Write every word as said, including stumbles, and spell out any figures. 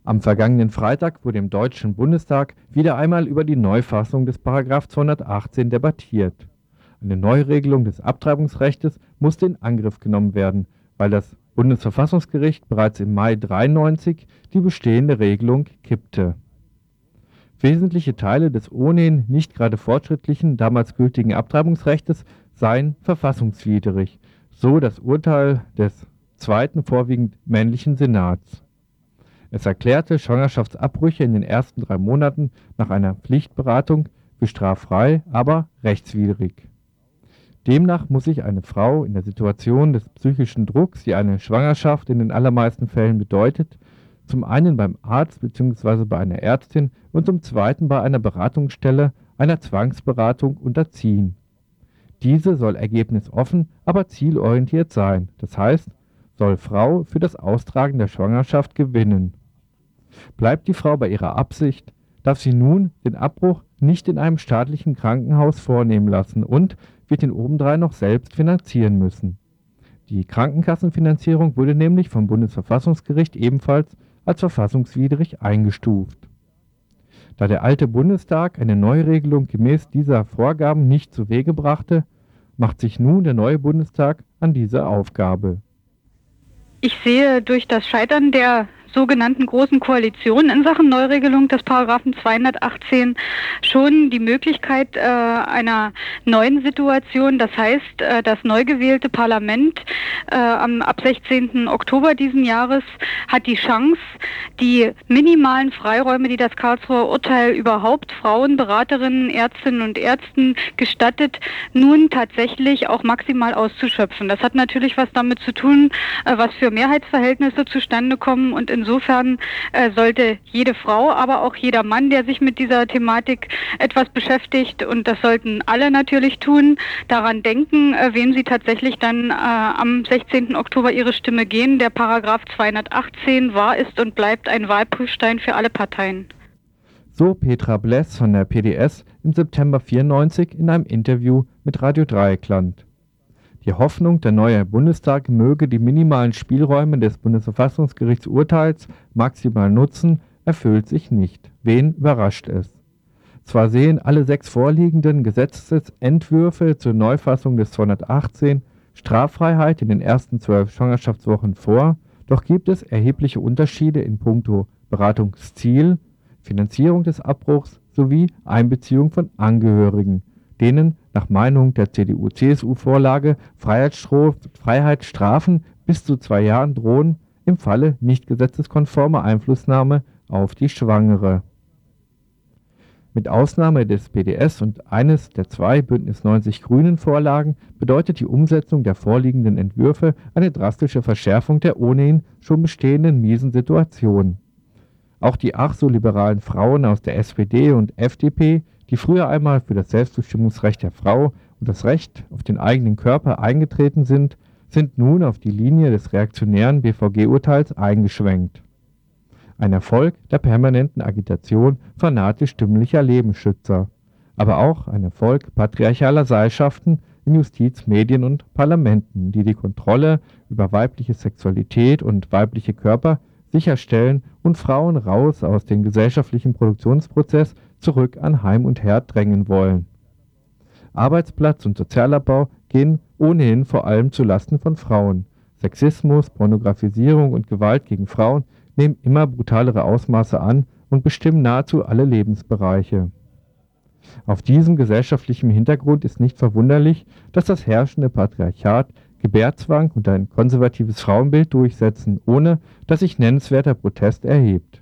Am vergangenen Freitag wurde im Deutschen Bundestag wieder einmal über die Neufassung des Paragraph zweihundertachtzehn debattiert. Eine Neuregelung des Abtreibungsrechts musste in Angriff genommen werden, weil das Bundesverfassungsgericht bereits im Mai neunzehnhundertdreiundneunzig die bestehende Regelung kippte. Wesentliche Teile des ohnehin nicht gerade fortschrittlichen, damals gültigen Abtreibungsrechts seien verfassungswidrig, so das Urteil des zweiten vorwiegend männlichen Senats. Es erklärte Schwangerschaftsabbrüche in den ersten drei Monaten nach einer Pflichtberatung für straffrei, aber rechtswidrig. Demnach muss sich eine Frau in der Situation des psychischen Drucks, die eine Schwangerschaft in den allermeisten Fällen bedeutet, zum einen beim Arzt bzw. bei einer Ärztin und zum zweiten bei einer Beratungsstelle einer Zwangsberatung unterziehen. Diese soll ergebnisoffen, aber zielorientiert sein, das heißt, soll Frau für das Austragen der Schwangerschaft gewinnen. Bleibt die Frau bei ihrer Absicht, darf sie nun den Abbruch nicht in einem staatlichen Krankenhaus vornehmen lassen und wird ihn obendrein noch selbst finanzieren müssen. Die Krankenkassenfinanzierung wurde nämlich vom Bundesverfassungsgericht ebenfalls als verfassungswidrig eingestuft. Da der alte Bundestag eine Neuregelung gemäß dieser Vorgaben nicht zu Wege brachte, macht sich nun der neue Bundestag an diese Aufgabe. Ich sehe durch das Scheitern der sogenannten Großen Koalition in Sachen Neuregelung des Paragraphen zweihundertachtzehn schon die Möglichkeit äh, einer neuen Situation. Das heißt, äh, das neu gewählte Parlament äh, am, ab sechzehnten Oktober diesen Jahres hat die Chance, die minimalen Freiräume, die das Karlsruher Urteil überhaupt Frauen, Beraterinnen, Ärztinnen und Ärzten gestattet, nun tatsächlich auch maximal auszuschöpfen. Das hat natürlich was damit zu tun, äh, was für Mehrheitsverhältnisse zustande kommen, und insofern äh, sollte jede Frau, aber auch jeder Mann, der sich mit dieser Thematik etwas beschäftigt, und das sollten alle natürlich tun, daran denken, äh, wem sie tatsächlich dann äh, am sechzehnten Oktober ihre Stimme gehen. Der Paragraph zweihundertachtzehn war, ist und bleibt ein Wahlprüfstein für alle Parteien. So Petra Bless von der P D S im September vierundneunzig in einem Interview mit Radio Dreieckland. Die Hoffnung, der neue Bundestag möge die minimalen Spielräume des Bundesverfassungsgerichtsurteils maximal nutzen, erfüllt sich nicht. Wen überrascht es? Zwar sehen alle sechs vorliegenden Gesetzesentwürfe zur Neufassung des zweihundertachtzehn Straffreiheit in den ersten zwölf Schwangerschaftswochen vor, doch gibt es erhebliche Unterschiede in puncto Beratungsziel, Finanzierung des Abbruchs sowie Einbeziehung von Angehörigen, denen nach Meinung der C D U C S U-Vorlage Freiheitsstrafen bis zu zwei Jahren drohen im Falle nicht gesetzeskonformer Einflussnahme auf die Schwangere. Mit Ausnahme des P D S und eines der zwei Bündnis neunzig Grünen Vorlagen bedeutet die Umsetzung der vorliegenden Entwürfe eine drastische Verschärfung der ohnehin schon bestehenden miesen Situation. Auch die ach so liberalen Frauen aus der S P D und F D P, die früher einmal für das Selbstbestimmungsrecht der Frau und das Recht auf den eigenen Körper eingetreten sind, sind nun auf die Linie des reaktionären B V G-Urteils eingeschwenkt. Ein Erfolg der permanenten Agitation fanatisch dümmlicher Lebensschützer, aber auch ein Erfolg patriarchaler Seilschaften in Justiz, Medien und Parlamenten, die die Kontrolle über weibliche Sexualität und weibliche Körper sicherstellen und Frauen raus aus dem gesellschaftlichen Produktionsprozess zurück an Heim und Herd drängen wollen. Arbeitsplatz und Sozialabbau gehen ohnehin vor allem zulasten von Frauen. Sexismus, Pornografisierung und Gewalt gegen Frauen nehmen immer brutalere Ausmaße an und bestimmen nahezu alle Lebensbereiche. Auf diesem gesellschaftlichen Hintergrund ist nicht verwunderlich, dass das herrschende Patriarchat Gebärzwang und ein konservatives Frauenbild durchsetzen, ohne dass sich nennenswerter Protest erhebt.